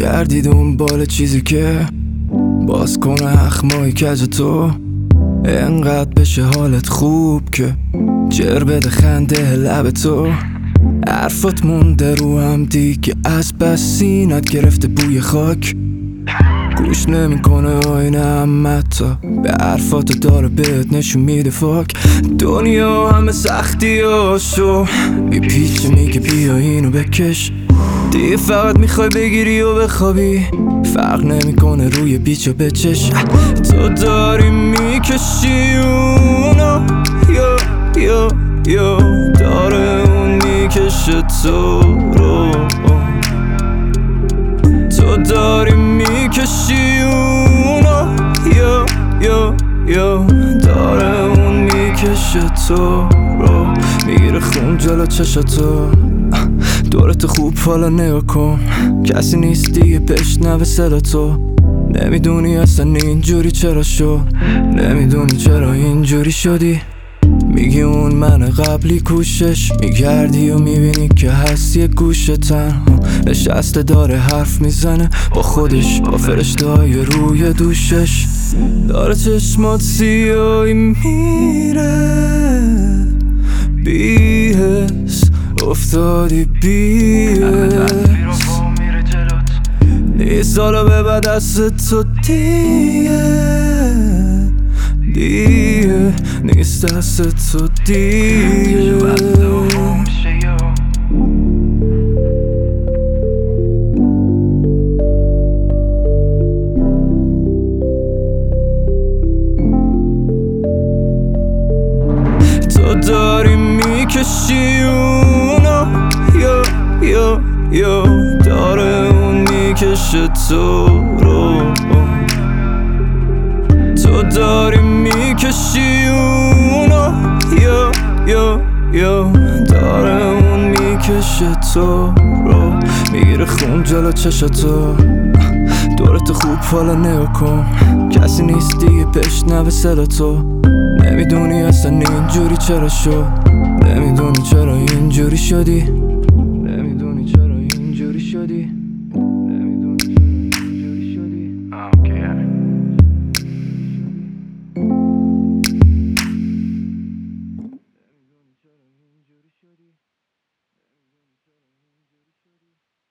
میگردی دنبال چیزی که باز کنه اخمای کج تو، انقدر بشه حالت خوب که جر بده خنده لب تو. حرفات مونده رو هم دیگه از بس سینت گرفته بوی خاک. گوش نمیکنه آینه هم تا به حرفات داره بهت نشون میده فاک. دنیا همه سختی هاشو میپیچه میگه بیا اینو بکش. دیگه فقط میخوای بگیری و بخوابی، فرق نمیکنه روی بیچ و بچش. تو داری میکشی اونو یا داره اون میکشه تو رو. تو داری میکشی اونو یا داره اون میکشه تو رو. میگیره خون جلو چشاتو، دورت خوب حالا نگاه کن. کسی نیست دیگه بشنوه صدا تو. نمیدونی اصلا اینجوری چرا شد، نمیدونی چرا اینجوری شدی. میگی اون من قبلی کوشش میگردی و میبینی که هست یه گوشه تنها نشسته داره حرف میزنه با خودش، با فرشته های روی دوشش. داره چشمات سیاهی میره بیهس، افتادی بیهس. نیست حالا به بعد دست تو دیگه نیست دست تو دیگه. تو داری میکشی اونو یا داره اون میکشه تو رو. تو داری میکشی اونو یا داره اون میکشه تو رو. میگیره خون جلو چشاتو، دورت خوب حالا نگاه کن. کسی نیست دیگه بشنوه صدا تو. نمیدونی اصلا اینجوری چرا شد، نمیدونی چرا اینجوری شدی، نمیدونی چرا اینجوری شدی، نمیدونی چرا اینجوری شدی. نمیدونی چرا اینجوری شدی.